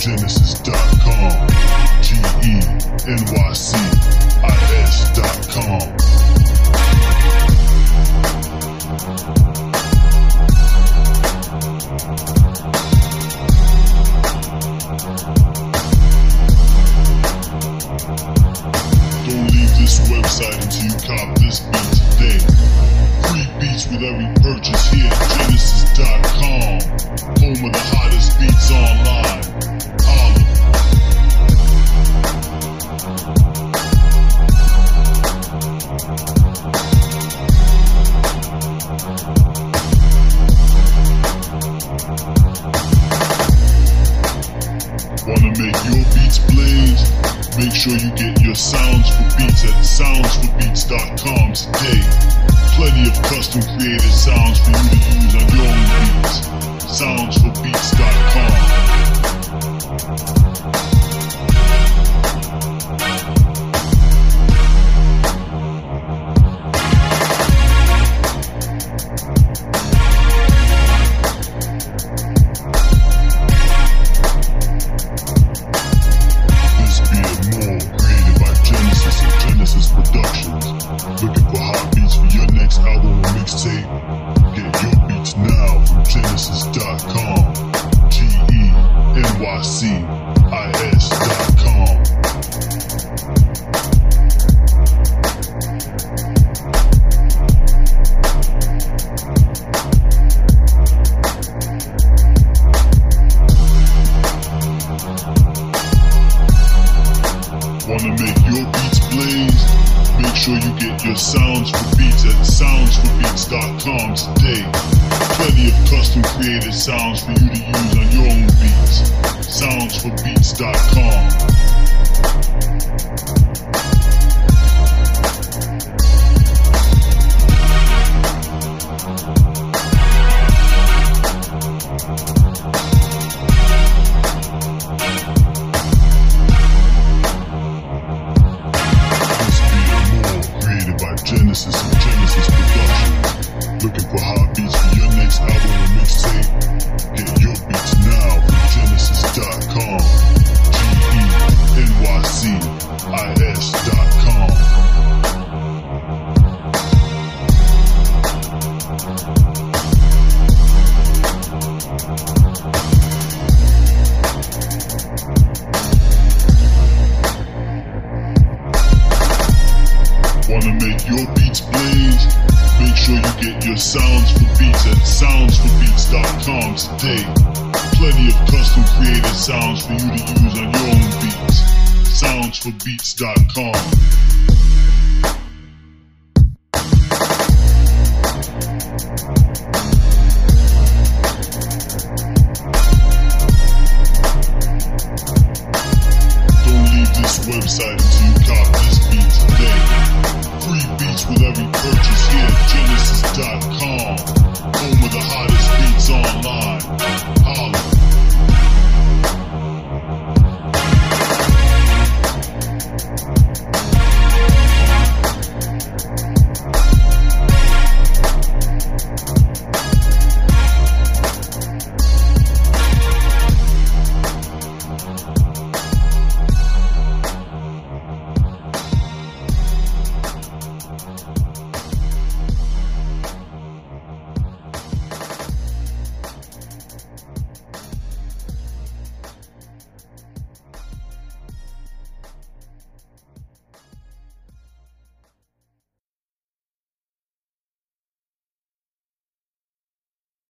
Genesis.com, GENYCIS.com. Don't leave this website until you cop this beat today. Free beats with every purchase here at Genesis.com, home of the hottest beats online. Holla. Wanna make your beats blaze? Make sure you get your Sounds for Beats at soundsforbeats.com today. Plenty of custom created sounds for you to use on your own beats. Soundsforbeats.com. Looking for hot beats for your next album or mixtape? Get your beats now from Genesis.com, GENYCIS.com. Wanna make your beats blaze? Make sure you get your Sounds for Beats at soundsforbeats.com today. Plenty of custom created sounds for you to use on your own beats. Soundsforbeats.com. Genesis and Genesis Productions. Looking for hot beats for your next album or mixtape? Get your beats now from Genesis.com, GENYCIS.com. Wanna make your beats blaze? Make sure you get your Sounds for Beats at soundsforbeats.com today. Plenty of custom created sounds for you to use on your own beats. Soundsforbeats.com.